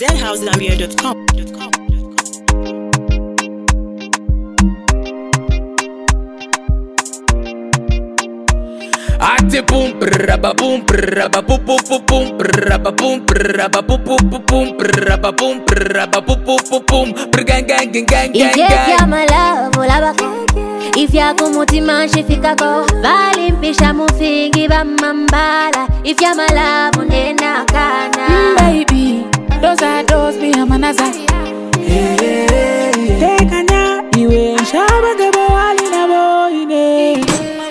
ZenHouseZambia.com. Ate boom, braba boom, braba boom, boom, boom, braba boom, braba boom, boom, boom, braba boom, braba boom, boom, boom, gang, gang, gang, gang, gang. If ya my love, olaba. If ya kumutima shifika ko, bali mpisha mufingi ba mambala. If ya my love, unena kana. Baby, those are those me amanaza. Tekanya, iwe nshaba gebo wali na boine.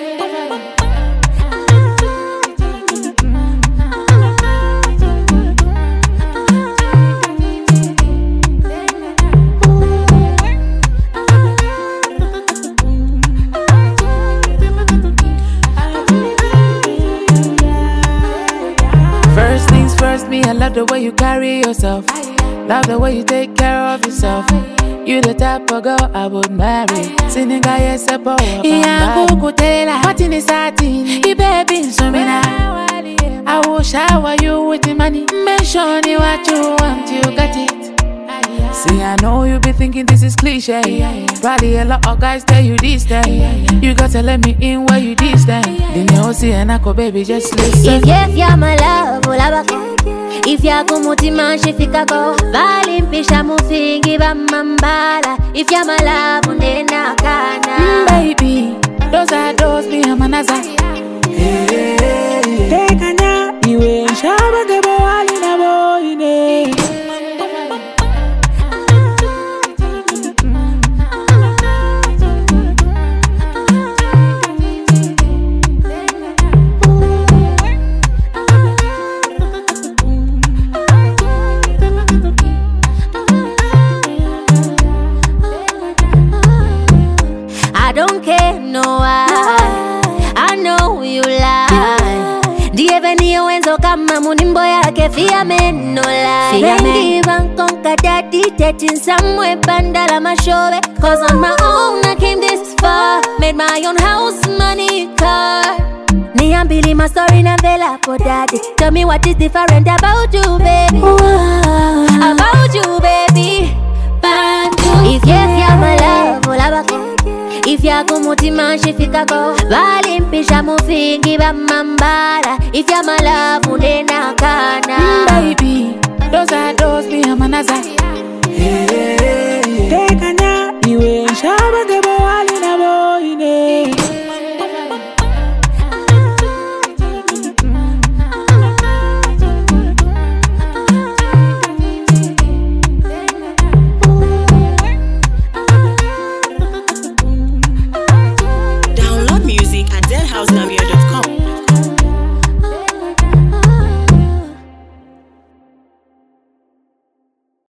First things first, me, I love the way you carry yourself. Love the way you take care of yourself. You the type of girl I would marry. Sininga yes a bow. Yeah, kukutela. Matini satin. Ibebi nsomina. I will shower you with the money. Mention you what you want, you got it. See, I know you be thinking this is cliche. Probably a lot of guys tell you this thing. You gotta let me in where you this thing. Then you see and I go, baby, just listen. If ya my love, olaba. If ya kumutima shifika ko, bali mpisha mufingi ba mambala. If ya my love, unena kana. Baby, those are those me amanaza. Tekanya, iwe nshaba gebo wali na boine. I don't care, no I know you lie. Ndiye veni wenzo kama munimbo yake fia men no lie. Bengi bankonka daddy dating somewhere bandala mashowe. Cause on my own I came this far. Made my own house, money, car. Niambili my story na vela for daddy. Tell me what is different about you, baby. About you, baby. If ya my love, olaba. If ya kumutima shifika ko, bali mpisha mufingi ba mambala. If ya my love, unena kana. Baby, those are those me amanaza.